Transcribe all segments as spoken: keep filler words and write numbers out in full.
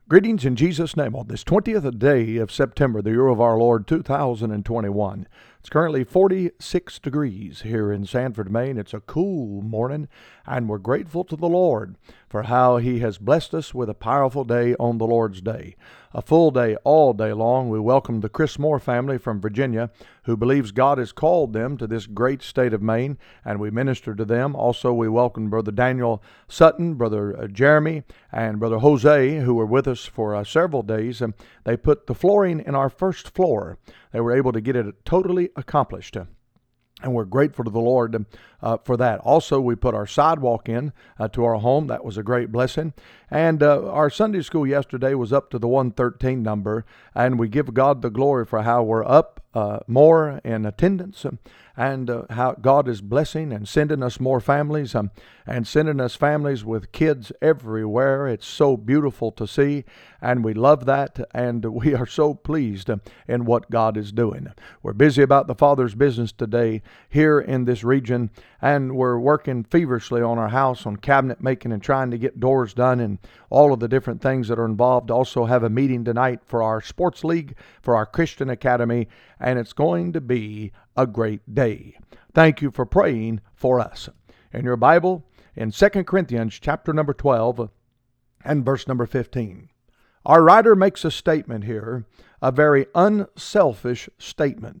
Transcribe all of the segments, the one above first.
Greetings in Jesus' name on this twentieth day of September, the year of our Lord two thousand twenty-one. It's currently forty-six degrees here in Sanford, Maine. It's a cool morning, and we're grateful to the Lord for how He has blessed us with a powerful day on the Lord's Day. A full day all day long. We welcome the Chris Moore family from Virginia, who believes God has called them to this great state of Maine, and we minister to them. Also, we welcome Brother Daniel Sutton, Brother uh, Jeremy, and Brother Jose, who were with us for uh, several days. And they put the flooring in our first floor. They were able to get it totally accomplished. And we're grateful to the Lord uh, for that. Also, we put our sidewalk in uh, to our home. That was a great blessing. And uh, our Sunday school yesterday was up to the one thirteen number. And we give God the glory for how we're up uh, more in attendance um, and uh, how God is blessing and sending us more families um, and sending us families with kids everywhere. It's so beautiful to see. And we love that. And we are so pleased um, in what God is doing. We're busy about the Father's business today here in this region, and we're working feverishly on our house, on cabinet making and trying to get doors done and all of the different things that are involved. Also have a meeting tonight for our sports league, for our Christian Academy, and it's going to be a great day. Thank you for praying for us. In your Bible, in Second Corinthians chapter number twelve and verse number fifteen, our writer makes a statement here, a very unselfish statement.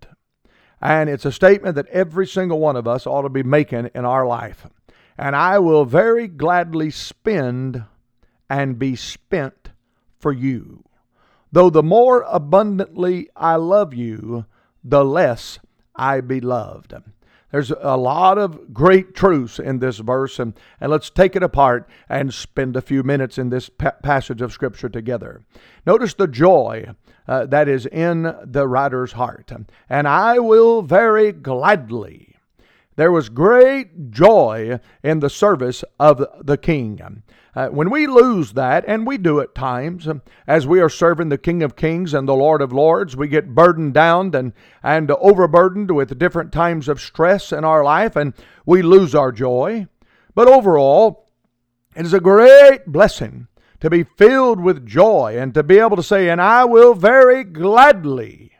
And it's a statement that every single one of us ought to be making in our life. And I will very gladly spend and be spent for you. Though the more abundantly I love you, the less I be loved. There's a lot of great truths in this verse, and, and let's take it apart and spend a few minutes in this pa- passage of Scripture together. Notice the joy uh, that is in the writer's heart. And I will very gladly. There was great joy in the service of the King. Uh, when we lose that, and we do at times, um, as we are serving the King of Kings and the Lord of Lords, we get burdened down and, and overburdened with different times of stress in our life, and we lose our joy. But overall, it is a great blessing to be filled with joy and to be able to say, and I will very gladly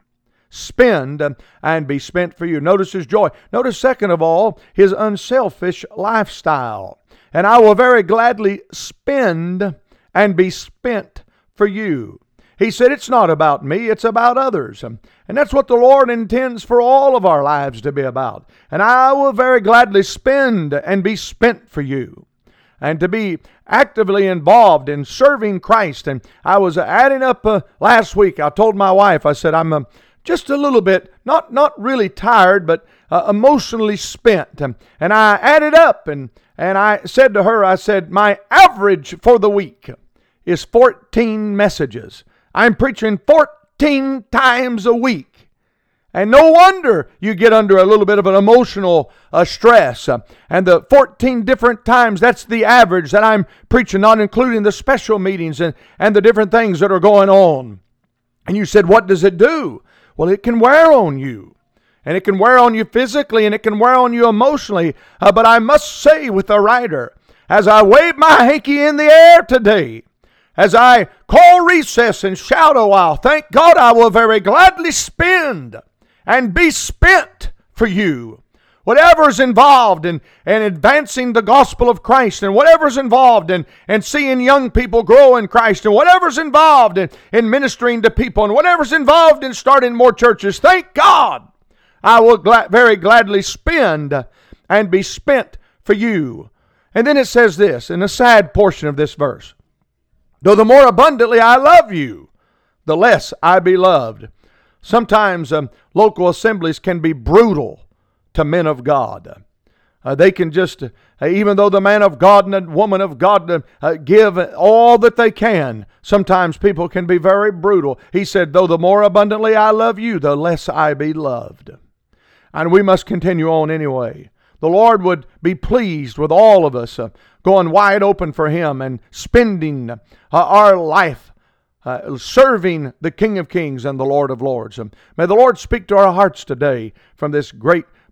spend and be spent for you. Notice his joy. Notice, second of all, his unselfish lifestyle. And I will very gladly spend and be spent for you. He said, it's not about me, it's about others. And that's what the Lord intends for all of our lives to be about. And I will very gladly spend and be spent for you. And to be actively involved in serving Christ. And I was adding up uh, last week, I told my wife, I said, I'm uh, just a little bit, not, not really tired, but uh, emotionally spent. And, and I added up and And I said to her, I said, my average for the week is fourteen messages. I'm preaching fourteen times a week. And no wonder you get under a little bit of an emotional uh, stress. Uh, and the fourteen different times, that's the average that I'm preaching, not including the special meetings and, and the different things that are going on. And you said, what does it do? Well, it can wear on you. And it can wear on you physically, and it can wear on you emotionally. Uh, but I must say with the writer, as I wave my hanky in the air today, as I call recess and shout a while, thank God I will very gladly spend and be spent for you. Whatever's involved in, in advancing the gospel of Christ, and whatever's involved in, in seeing young people grow in Christ, and whatever's involved in, in ministering to people, and whatever's involved in starting more churches, thank God I will gla- very gladly spend and be spent for you. And then it says this in the sad portion of this verse. Though the more abundantly I love you, the less I be loved. Sometimes um, local assemblies can be brutal to men of God. Uh, they can just, uh, even though the man of God and the woman of God uh, uh, give all that they can, sometimes people can be very brutal. He said, though the more abundantly I love you, the less I be loved. And we must continue on anyway. The Lord would be pleased with all of us uh, going wide open for Him and spending uh, our life uh, serving the King of Kings and the Lord of Lords. Um, may the Lord speak to our hearts today from this great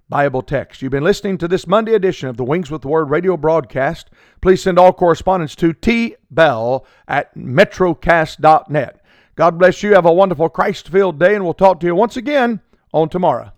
Bible text. You've been listening to this Monday edition of the Wings with the Word radio broadcast. Please send all correspondence to t bell at metrocast dot net. God bless you. Have a wonderful Christ-filled day, and we'll talk to you once again on tomorrow.